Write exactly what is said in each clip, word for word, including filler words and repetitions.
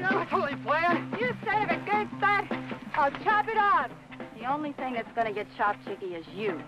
totally planned. You son of a good son. I'll chop it off. The only thing that's gonna get chopped, Chickie, is you.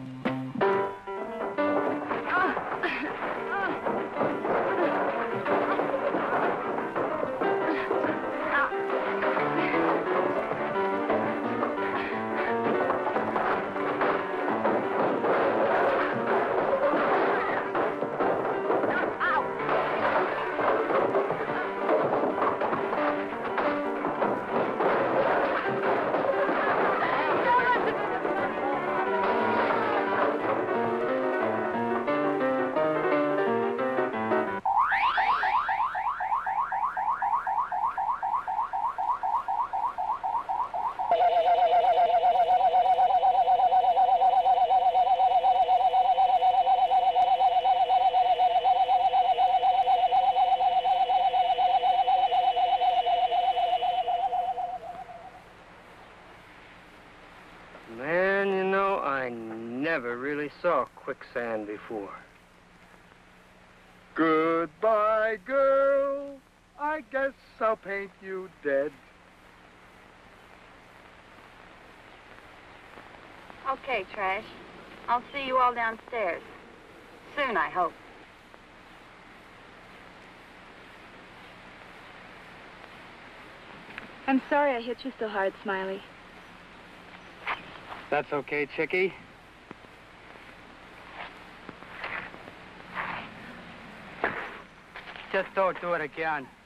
Man, you know, I never really saw quicksand before. Goodbye, girl. I guess I'll paint you dead. Okay, Trash. I'll see you all downstairs. Soon, I hope. I'm sorry I hit you so hard, Smiley. That's okay, Chickie. Just don't do it again.